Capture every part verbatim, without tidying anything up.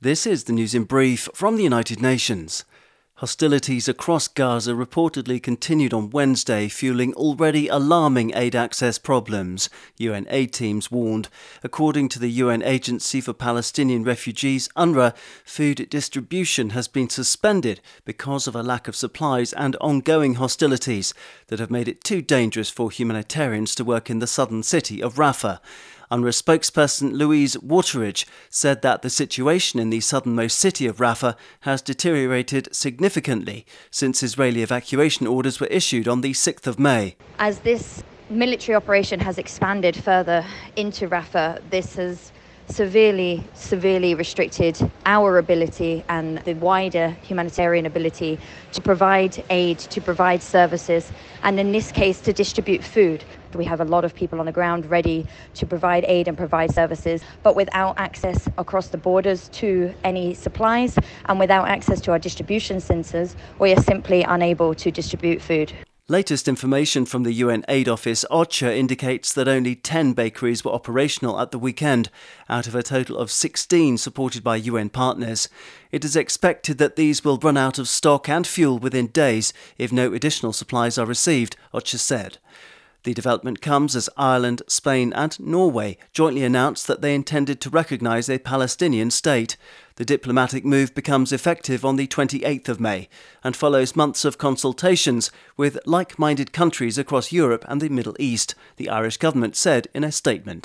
This is the news in brief from the United Nations. Hostilities across Gaza reportedly continued on Wednesday, fueling already alarming aid access problems, U N aid teams warned. According to the U N Agency for Palestinian Refugees, UNRWA, food distribution has been suspended because of a lack of supplies and ongoing hostilities that have made it too dangerous for humanitarians to work in the southern city of Rafah. UNRWA spokesperson Louise Wateridge said that the situation in the southernmost city of Rafah has deteriorated significantly since Israeli evacuation orders were issued on the sixth of May. As this military operation has expanded further into Rafah, this has severely, severely restricted our ability and the wider humanitarian ability to provide aid, to provide services, and in this case to distribute food. We have a lot of people on the ground ready to provide aid and provide services, but without access across the borders to any supplies and without access to our distribution centres, we are simply unable to distribute food. Latest information from the U N Aid Office, OCHA, indicates that only ten bakeries were operational at the weekend, out of a total of sixteen supported by U N partners. It is expected that these will run out of stock and fuel within days if no additional supplies are received, OCHA said. The development comes as Ireland, Spain and Norway jointly announced that they intended to recognise a Palestinian state. The diplomatic move becomes effective on the twenty-eighth of May and follows months of consultations with like-minded countries across Europe and the Middle East, the Irish government said in a statement.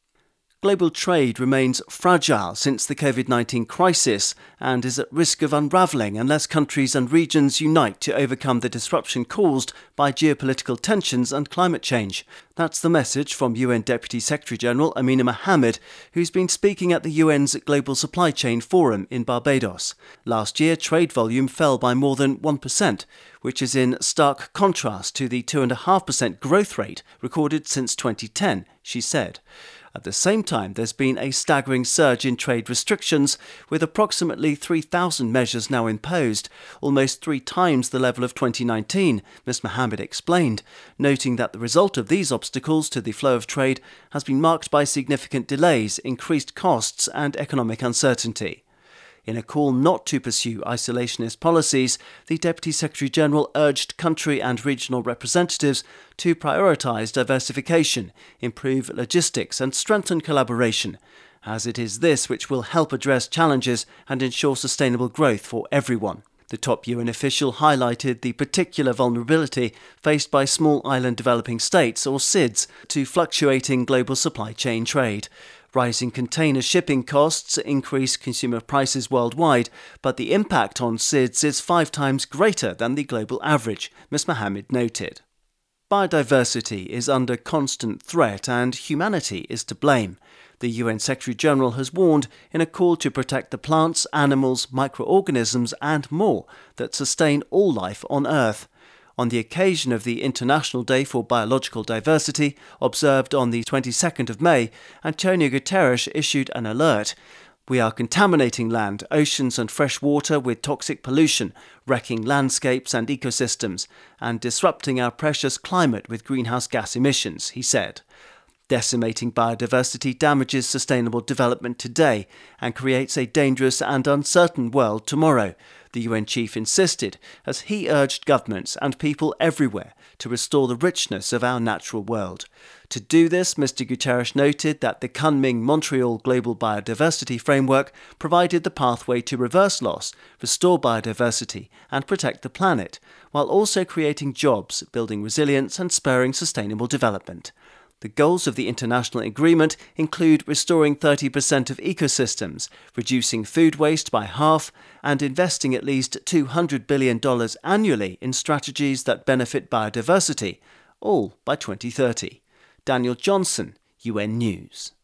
Global trade remains fragile since the covid nineteen crisis and is at risk of unravelling unless countries and regions unite to overcome the disruption caused by geopolitical tensions and climate change. That's the message from U N Deputy Secretary-General Amina Mohammed, who's been speaking at the U N's Global Supply Chain Forum in Barbados. Last year, trade volume fell by more than one percent, which is in stark contrast to the two point five percent growth rate recorded since twenty ten, she said. At the same time, there's been a staggering surge in trade restrictions, with approximately three thousand measures now imposed, almost three times the level of twenty nineteen, Miz Mohammed explained, noting that the result of these obstacles to the flow of trade has been marked by significant delays, increased costs and economic uncertainty. In a call not to pursue isolationist policies, the Deputy Secretary-General urged country and regional representatives to prioritise diversification, improve logistics and strengthen collaboration, as it is this which will help address challenges and ensure sustainable growth for everyone. The top U N official highlighted the particular vulnerability faced by small island developing states, or S I Ds, to fluctuating global supply chain trade. Rising container shipping costs increase consumer prices worldwide, but the impact on S I Ds is five times greater than the global average, Miz Mohammed noted. Biodiversity is under constant threat and humanity is to blame. The U N Secretary-General has warned in a call to protect the plants, animals, microorganisms and more that sustain all life on Earth. On the occasion of the International Day for Biological Diversity, observed on the twenty-second of May, Antonio Guterres issued an alert. We are contaminating land, oceans and fresh water with toxic pollution, wrecking landscapes and ecosystems, and disrupting our precious climate with greenhouse gas emissions, he said. Decimating biodiversity damages sustainable development today and creates a dangerous and uncertain world tomorrow, the U N chief insisted, as he urged governments and people everywhere to restore the richness of our natural world. To do this, Mister Guterres noted that the Kunming-Montreal Global Biodiversity Framework provided the pathway to reverse loss, restore biodiversity and protect the planet, while also creating jobs, building resilience and spurring sustainable development. The goals of the international agreement include restoring thirty percent of ecosystems, reducing food waste by half, and investing at least two hundred billion dollars annually in strategies that benefit biodiversity, all by twenty thirty. Daniel Johnson, U N News.